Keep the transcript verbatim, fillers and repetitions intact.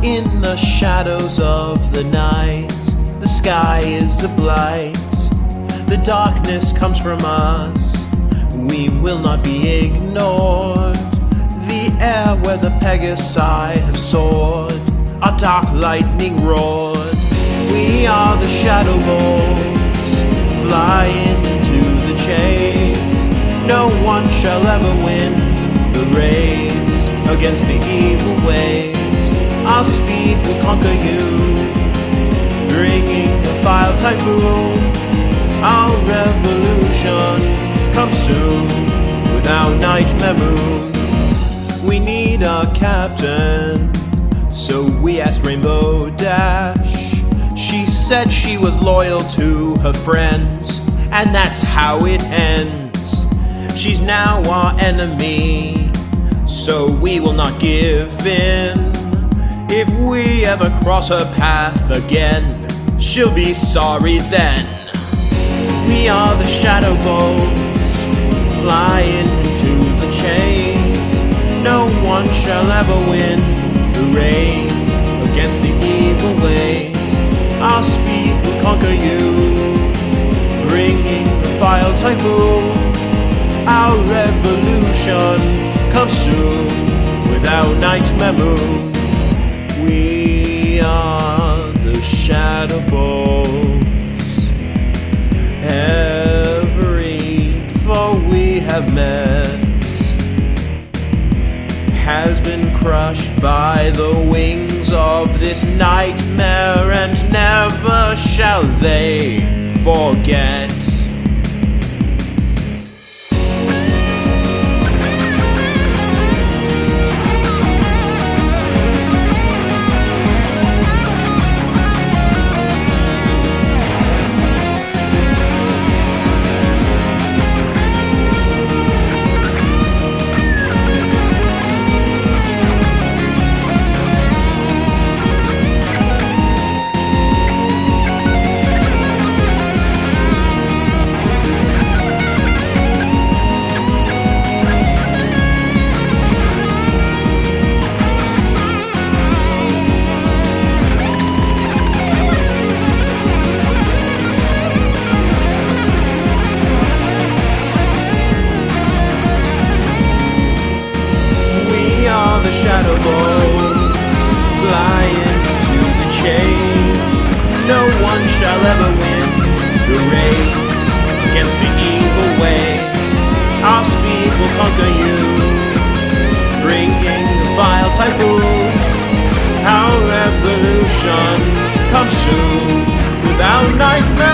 in the shadows of the night. The sky is a blight. The darkness comes from us. We will not be ignored. The air where the Pegasi have soared, our dark lightning roared. We are the shadow bolts, flying into the chase. No one shall ever win the race against the evil ways. Our speed will conquer you, bringing a fire typhoon. Our revolution comes soon with our nightmare moon. We need a captain, so we asked Rainbow Dash. She said she was loyal to her friends, and that's how it ends. She's now our enemy, so we will not give in. If we ever cross her path again, she'll be sorry then. We are the shadow bolts, flying into the chase. No one shall ever win the race against the evil ways. Our speed will conquer you, bringing the fire typhoon. Our revolution comes soon with our nightmare moon. We are the shadow bolts. Every foe we have met has been crushed by the wings of this nightmare, and never shall they forget. Shadow bolts, flying to the chase. No one shall ever win the race against the evil ways. Our speed will conquer you, bringing the vile typhoon. Our revolution comes soon with our nightmare